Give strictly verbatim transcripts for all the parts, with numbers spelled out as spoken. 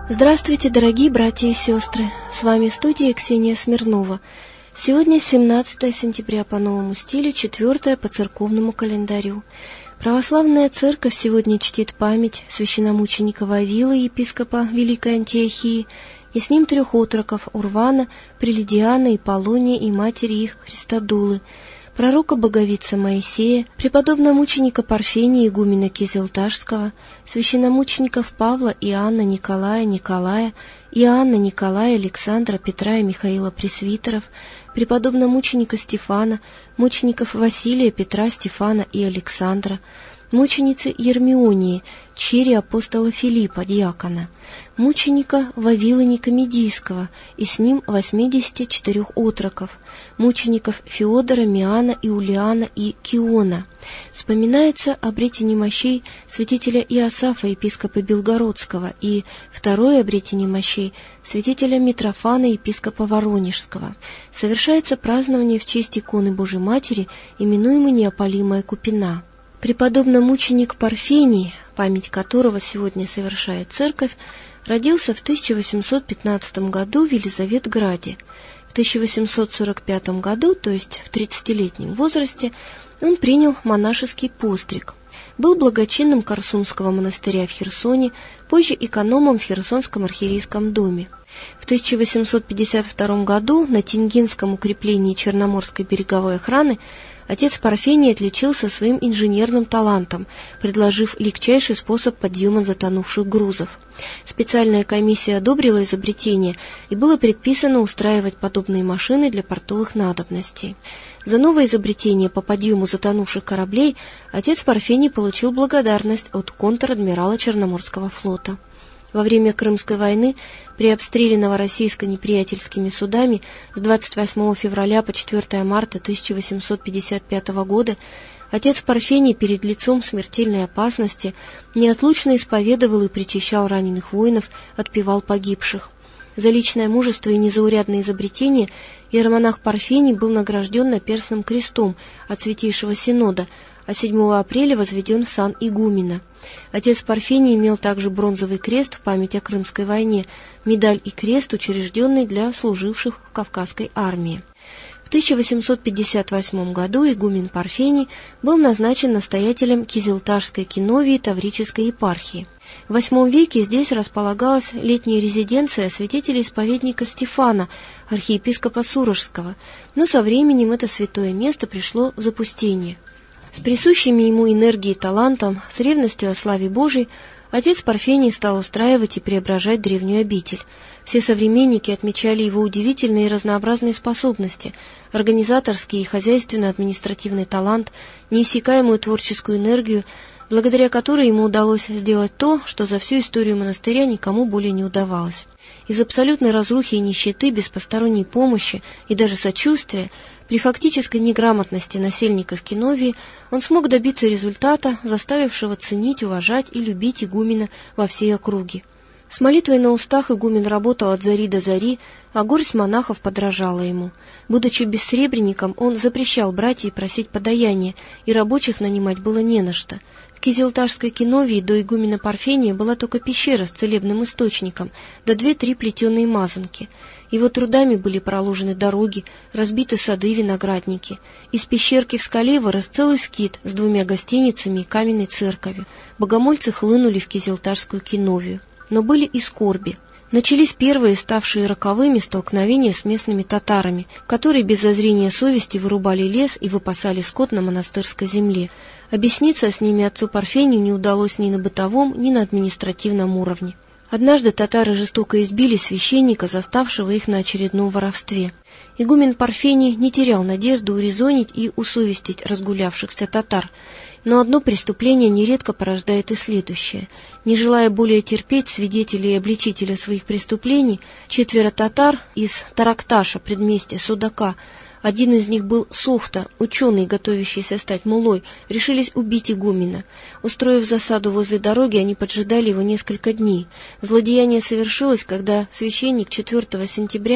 Здравствуйте, дорогие братья и сестры! С вами студия Ксения Смирнова. Сегодня семнадцатое сентября по новому стилю, четвёртое по церковному календарю. Православная церковь сегодня чтит память священномученика Вавила, епископа Великой Антиохии, и с ним трех отроков Урвана, Прилидиана и Полония и матери их Христодулы, пророка Боговица Моисея, преподобномученика Парфения игумена Кизилташского, священномучеников Павла, Иоанна, Николая, Николая, Иоанна, Николая, Александра, Петра и Михаила Пресвитеров, преподобномученика Стефана, мучеников Василия, Петра, Стефана и Александра, мученицы Ермионии, чери апостола Филиппа, диакона, мученика Вавила Никомедийского и с ним восьмидесяти четырех отроков, мучеников Феодора, Миана, Иулиана и Киона. Вспоминается обретение мощей святителя Иосафа, епископа Белгородского, и второе обретение мощей святителя Митрофана, епископа Воронежского. Совершается празднование в честь иконы Божией Матери, именуемой Неопалимая Купина. Преподобномученик Парфений, память которого сегодня совершает церковь, родился в тысяча восемьсот пятнадцатом году в Елизаветграде. В тысяча восемьсот сорок пятом году, то есть в тридцатилетнем возрасте, он принял монашеский постриг. Был благочинным Корсунского монастыря в Херсоне, позже экономом в Херсонском архиерейском доме. В тысяча восемьсот пятьдесят втором году на Тенгинском укреплении Черноморской береговой охраны отец Парфений отличился своим инженерным талантом, предложив легчайший способ подъема затонувших грузов. Специальная комиссия одобрила изобретение, и было предписано устраивать подобные машины для портовых надобностей. За новое изобретение по подъему затонувших кораблей отец Парфений получил благодарность от контр-адмирала Черноморского флота. Во время Крымской войны, при обстреле Новороссийска неприятельскими судами с двадцать восьмого февраля по четвёртое марта тысяча восемьсот пятьдесят пятого года, отец Парфений перед лицом смертельной опасности неотлучно исповедовал и причащал раненых воинов, отпевал погибших. За личное мужество и незаурядное изобретение иеромонах Парфений был награжден наперстным крестом от Святейшего Синода, а седьмого апреля возведен в сан игумена. Отец Парфений имел также бронзовый крест в память о Крымской войне, медаль и крест, учрежденный для служивших в Кавказской армии. В тысяча восемьсот пятьдесят восьмом году игумен Парфений был назначен настоятелем Кизилташской киновии Таврической епархии. В восьмом веке здесь располагалась летняя резиденция святителя-исповедника Стефана, архиепископа Сурожского, но со временем это святое место пришло в запустение. С присущими ему энергией и талантом, с ревностью о славе Божией, отец Парфений стал устраивать и преображать древнюю обитель. Все современники отмечали его удивительные и разнообразные способности, организаторский и хозяйственно-административный талант, неиссякаемую творческую энергию, благодаря которой ему удалось сделать то, что за всю историю монастыря никому более не удавалось. Из абсолютной разрухи и нищеты, без посторонней помощи и даже сочувствия, при фактической неграмотности насельников киновии он смог добиться результата, заставившего ценить, уважать и любить игумена во всей округе. С молитвой на устах игумен работал от зари до зари, а горсть монахов подражала ему. Будучи бессребренником, он запрещал брать и просить подаяния, и рабочих нанимать было не на что. В Кизилташской киновии до игумена Парфения была только пещера с целебным источником, да две-три плетеные мазанки. Его трудами были проложены дороги, разбиты сады, виноградники. Из пещерки в скале вырос целый скит с двумя гостиницами и каменной церковью. Богомольцы хлынули в Кизилташскую киновию. Но были и скорби. Начались первые, ставшие роковыми, столкновения с местными татарами, которые без зазрения совести вырубали лес и выпасали скот на монастырской земле. Объясниться с ними отцу Парфению не удалось ни на бытовом, ни на административном уровне. Однажды татары жестоко избили священника, заставшего их на очередном воровстве. Игумен Парфений не терял надежды урезонить и усовестить разгулявшихся татар. Но одно преступление нередко порождает и следующее. Не желая более терпеть свидетелей и обличителя своих преступлений, четверо татар из Таракташа, предместья Судака, один из них был Сохта, ученый, готовящийся стать мулой, решились убить игумена. Устроив засаду возле дороги, они поджидали его несколько дней. Злодеяние совершилось, когда священник четвёртого сентября в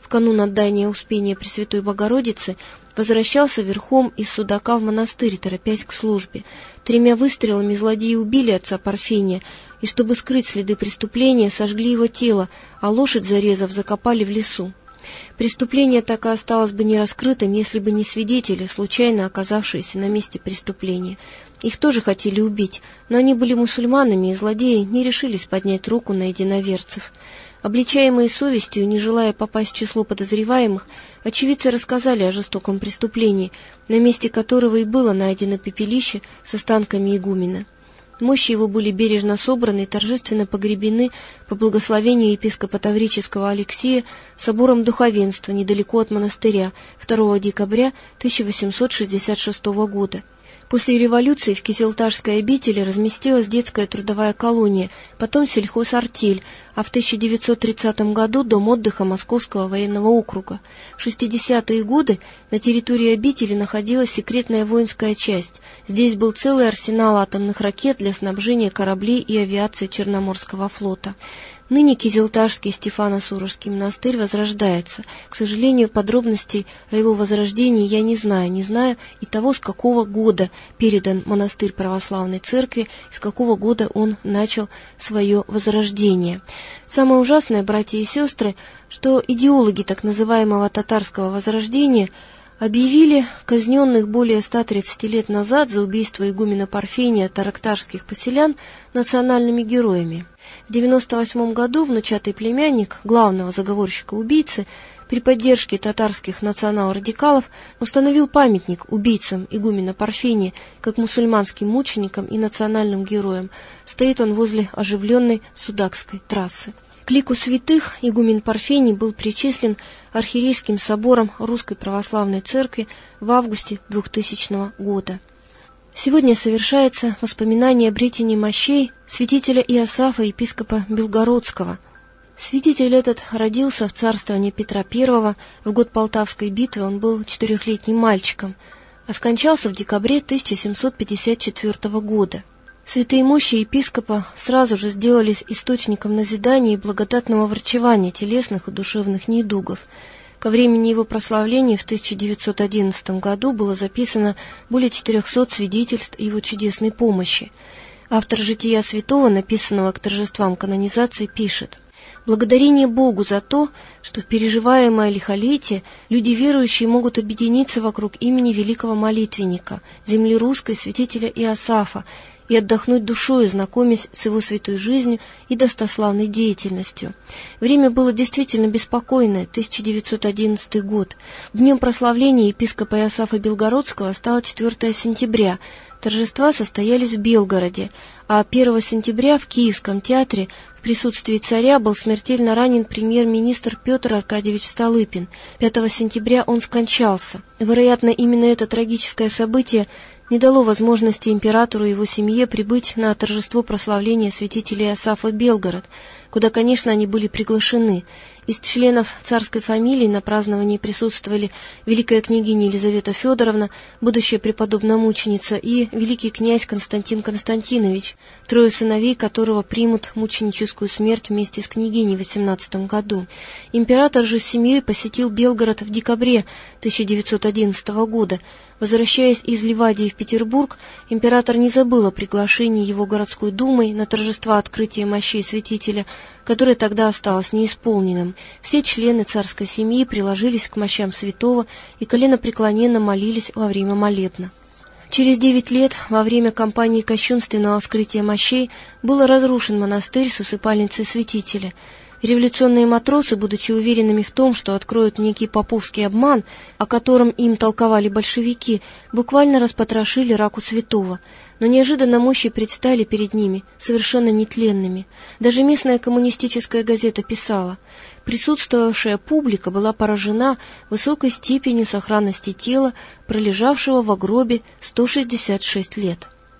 в канун отдания Успения Пресвятой Богородицы, возвращался верхом из Судака в монастырь, торопясь к службе. Тремя выстрелами злодеи убили отца Парфения, и, чтобы скрыть следы преступления, сожгли его тело, а лошадь, зарезав, закопали в лесу. Преступление так и осталось бы нераскрытым, если бы не свидетели, случайно оказавшиеся на месте преступления. Их тоже хотели убить, но они были мусульманами, и злодеи не решились поднять руку на единоверцев. Обличаемые совестью, не желая попасть в число подозреваемых, очевидцы рассказали о жестоком преступлении, на месте которого и было найдено пепелище с останками игумена. Мощи его были бережно собраны и торжественно погребены по благословению епископа Таврического Алексия собором духовенства недалеко от монастыря второго декабря тысяча восемьсот шестьдесят шестого года. После революции в Кизилташской обители разместилась детская трудовая колония, потом сельхозартель, а в тысяча девятьсот тридцатом году дом отдыха Московского военного округа. В шестидесятые годы на территории обители находилась секретная воинская часть. Здесь был целый арсенал атомных ракет для снабжения кораблей и авиации Черноморского флота. Ныне Кизилташский Стефано-Суровский монастырь возрождается. К сожалению, подробностей о его возрождении я не знаю, не знаю и того, с какого года передан монастырь православной церкви, с какого года он начал свое возрождение. Самое ужасное, братья и сестры, что идеологи так называемого татарского возрождения объявили казненных более ста тридцати лет назад за убийство игумена Парфения тарактарских поселян национальными героями. В девяносто восьмом году внучатый племянник главного заговорщика-убийцы при поддержке татарских национал-радикалов установил памятник убийцам игумена Парфения как мусульманским мученикам и национальным героям. Стоит он возле оживленной Судакской трассы. К лику святых игумен Парфений был причислен архиерейским собором Русской Православной Церкви в августе двухтысячного года. Сегодня совершается воспоминание обретения мощей святителя Иосафа, епископа Белгородского. Святитель этот родился в царствовании Петра Первого, в год Полтавской битвы он был четырехлетним мальчиком, а скончался в декабре тысяча семьсот пятьдесят четвёртого года. Святые мощи епископа сразу же сделались источником назидания и благодатного врачевания телесных и душевных недугов. Ко времени его прославления в тысяча девятьсот одиннадцатом году было записано более четырехсот свидетельств его чудесной помощи. Автор «Жития святого», написанного к торжествам канонизации, пишет: «Благодарение Богу за то, что в переживаемое лихолетие люди верующие могут объединиться вокруг имени великого молитвенника, земли русской святителя Иосафа, и отдохнуть душою, знакомясь с его святой жизнью и достославной деятельностью. Время было действительно беспокойное, тысяча девятьсот одиннадцатый год. Днем прославления епископа Иосафа Белгородского стало четвёртое сентября. Торжества состоялись в Белгороде, а первого сентября в Киевском театре в присутствии царя был смертельно ранен премьер-министр Петр Аркадьевич Столыпин. пятого сентября он скончался. Вероятно, именно это трагическое событие не дало возможности императору и его семье прибыть на торжество прославления святителя Иосафа в Белгород, куда, конечно, они были приглашены. Из членов царской фамилии на праздновании присутствовали великая княгиня Елизавета Федоровна, будущая преподобная-мученица, и великий князь Константин Константинович, трое сыновей которого примут мученическую смерть вместе с княгиней в восемнадцатом году. Император же с семьей посетил Белгород в декабре тысяча девятьсот одиннадцатого года. Возвращаясь из Ливадии в Петербург, император не забыл о приглашении его городской думой на торжества открытия мощей святителя, которое тогда осталось неисполненным. Все члены царской семьи приложились к мощам святого и коленопреклоненно молились во время молебна. Через девять лет, во время кампании кощунственного вскрытия мощей, был разрушен монастырь с усыпальницей святителя. Революционные матросы, будучи уверенными в том, что откроют некий поповский обман, о котором им толковали большевики, буквально распотрошили раку святого. Но неожиданно мощи предстали перед ними, совершенно нетленными. Даже местная коммунистическая газета писала: присутствовавшая публика была поражена высокой степенью сохранности тела, пролежавшего в гробе сто шестьдесят шесть лет.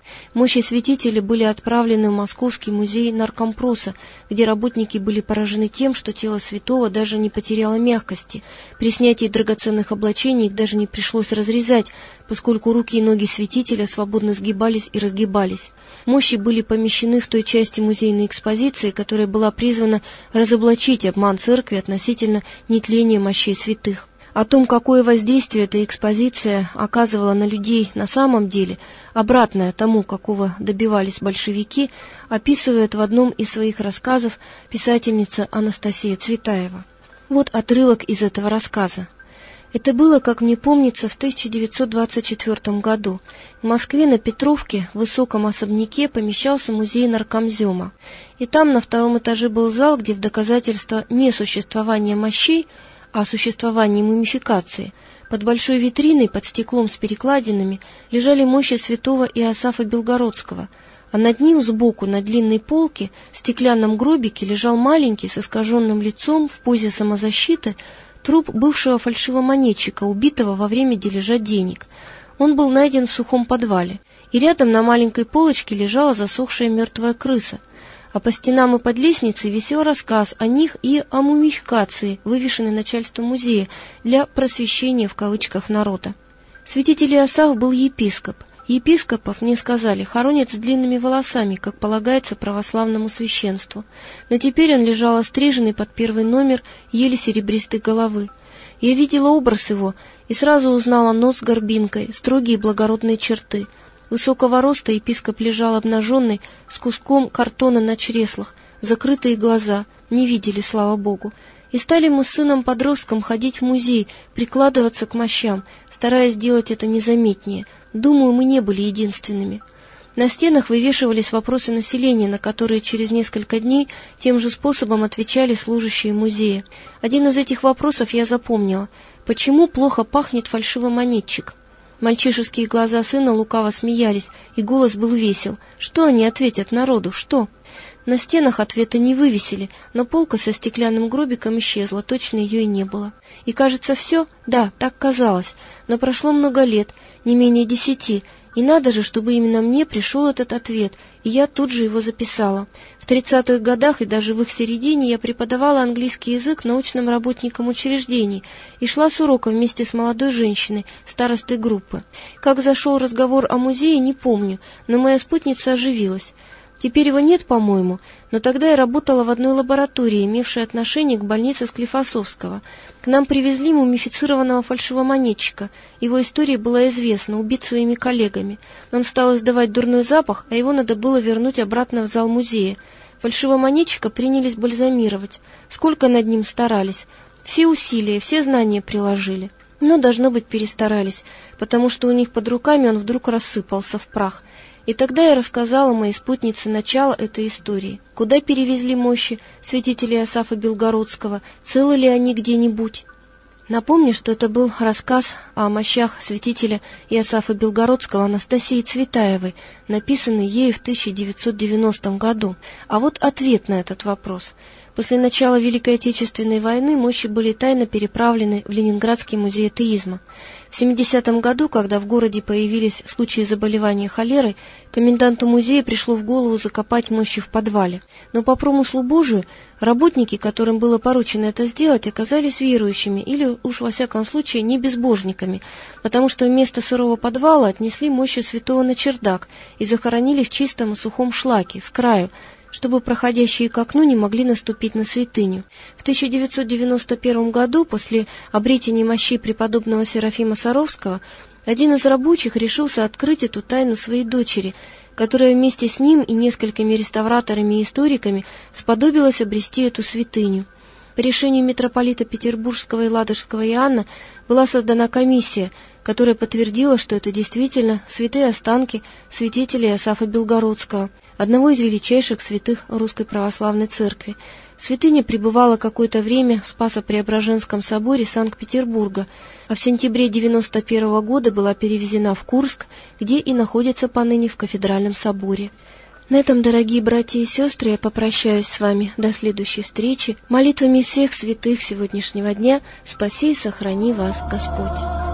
Мощи святителя были отправлены в Московский музей Наркомпроса, где работники были поражены тем, что тело святого даже не потеряло мягкости. При снятии драгоценных облачений их даже не пришлось разрезать, поскольку руки и ноги святителя свободно сгибались и разгибались. Мощи были помещены в той части музейной экспозиции, которая была призвана разоблачить обман церкви относительно нетления мощей святых. О том, какое воздействие эта экспозиция оказывала на людей на самом деле, обратное тому, какого добивались большевики, описывает в одном из своих рассказов писательница Анастасия Цветаева. Вот отрывок из этого рассказа. Это было, как мне помнится, в тысяча девятьсот двадцать четвёртом году. В Москве на Петровке, в высоком особняке, помещался музей наркомзема. И там на втором этаже был зал, где в доказательство несуществования мощей, а существовании мумификации, под большой витриной, под стеклом с перекладинами, лежали мощи святого Иосафа Белгородского, а над ним сбоку на длинной полке в стеклянном гробике лежал маленький с искаженным лицом в позе самозащиты труп бывшего фальшивомонетчика, убитого во время дележа денег. Он был найден в сухом подвале, и рядом на маленькой полочке лежала засохшая мертвая крыса, а по стенам и под лестницей висел рассказ о них и о мумификации, вывешенный начальством музея для «просвещения» в кавычках народа. Святитель Иосаф был епископ. Епископов, мне сказали, хоронят с длинными волосами, как полагается православному священству. Но теперь он лежал остриженный под первый номер еле серебристой головы. Я видела образ его и сразу узнала нос с горбинкой, строгие благородные черты. Высокого роста епископ лежал обнаженный, с куском картона на чреслах, закрытые глаза, не видели, слава Богу. И стали мы с сыном-подростком ходить в музей, прикладываться к мощам, стараясь сделать это незаметнее. Думаю, мы не были единственными. На стенах вывешивались вопросы населения, на которые через несколько дней тем же способом отвечали служащие музея. Один из этих вопросов я запомнила. Почему плохо пахнет фальшивомонетчик? Мальчишеские глаза сына лукаво смеялись, и голос был весел. Что они ответят народу? Что? На стенах ответа не вывесили, но полка со стеклянным гробиком исчезла, точно ее и не было. И кажется, все? Да, так казалось. Но прошло много лет, не менее десяти, и надо же, чтобы именно мне пришел этот ответ, и я тут же его записала. В тридцатых годах и даже в их середине я преподавала английский язык научным работникам учреждений и шла с урока вместе с молодой женщиной, старостой группы. Как зашел разговор о музее, не помню, но моя спутница оживилась. Теперь его нет, по-моему, но тогда я работала в одной лаборатории, имевшей отношение к больнице Склифосовского. К нам привезли мумифицированного фальшивомонетчика. Его история была известна, убит своими коллегами. Он стал издавать дурной запах, а его надо было вернуть обратно в зал музея. Фальшивомонетчика принялись бальзамировать. Сколько над ним старались. Все усилия, все знания приложили. Но, должно быть, перестарались, потому что у них под руками он вдруг рассыпался в прах. И тогда я рассказала моей спутнице начало этой истории. Куда перевезли мощи святителя Иосафа Белгородского, целы ли они где-нибудь? Напомню, что это был рассказ о мощах святителя Иосафа Белгородского Анастасии Цветаевой, написанный ею в тысяча девятьсот девяностом году. А вот ответ на этот вопрос. После начала Великой Отечественной войны мощи были тайно переправлены в Ленинградский музей атеизма. В семидесятом году, когда в городе появились случаи заболевания холерой, коменданту музея пришло в голову закопать мощи в подвале. Но по промыслу Божию работники, которым было поручено это сделать, оказались верующими или, уж во всяком случае, не безбожниками, потому что вместо сырого подвала отнесли мощи святого на чердак и захоронили в чистом и сухом шлаке, с краю, чтобы проходящие к окну не могли наступить на святыню. В тысяча девятьсот девяносто первом году, после обретения мощей преподобного Серафима Саровского, один из рабочих решился открыть эту тайну своей дочери, которая вместе с ним и несколькими реставраторами и историками сподобилась обрести эту святыню. По решению митрополита Петербургского и Ладожского Иоанна была создана комиссия, которая подтвердила, что это действительно святые останки святителя Иосафа Белгородского, одного из величайших святых Русской Православной Церкви. Святыня пребывала какое-то время в Спасо-Преображенском соборе Санкт-Петербурга, а в сентябре девяносто первого года была перевезена в Курск, где и находится поныне в Кафедральном соборе. На этом, дорогие братья и сестры, я попрощаюсь с вами до следующей встречи. Молитвами всех святых сегодняшнего дня спаси и сохрани вас Господь.